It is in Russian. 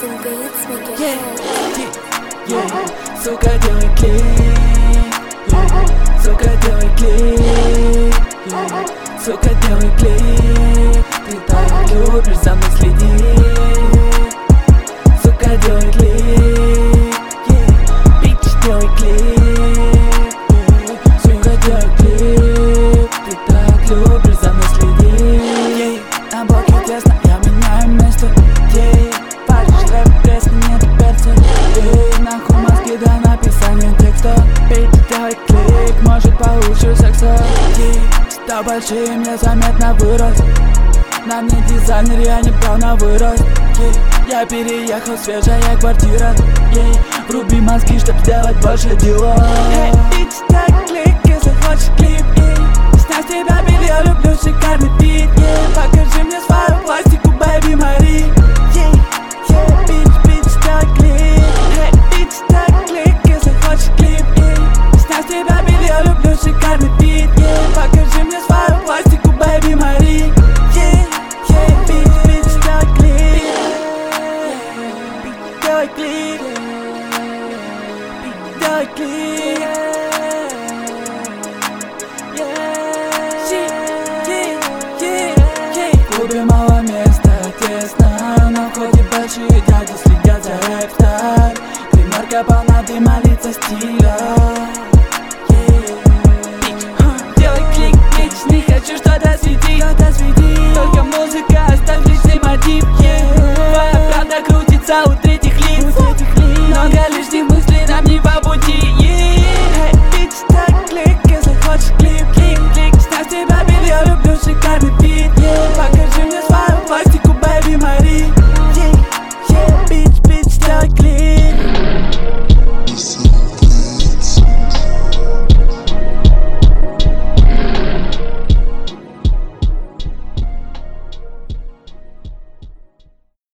Missing beats make it Сука, делай клик, сука, делай клик, сука, делай клик. Ты так любишь за мной следить. Сука, делай клик, бич, делай клик, сука, делай клик. Ты так любишь за мной следить. На блоке тесно, я меняю место. Паришь рэп, пресно, нет перца. Нахуй мозги до написания текста. Бич, делай клик, может получу секса. Стал большим, я заметно вырос. На мне дизайнер, я не брал на вырост. Я переехал, свежая квартира. Вруби мозги, чтоб сделать больше дела. Бич, делай клик, если хочешь клип. Снять с тебя белье, люблю шикарный вид. Покажи мне свою пластику, бэйби Мари. Бич, делай клик. Бич, делай клик, если хочешь клип. Снять с тебя белье, люблю шикарный вид. Покажи мне свою пластику, бэйби Мари. Бич, делай клик. Делай клик. Делай клик. В клубе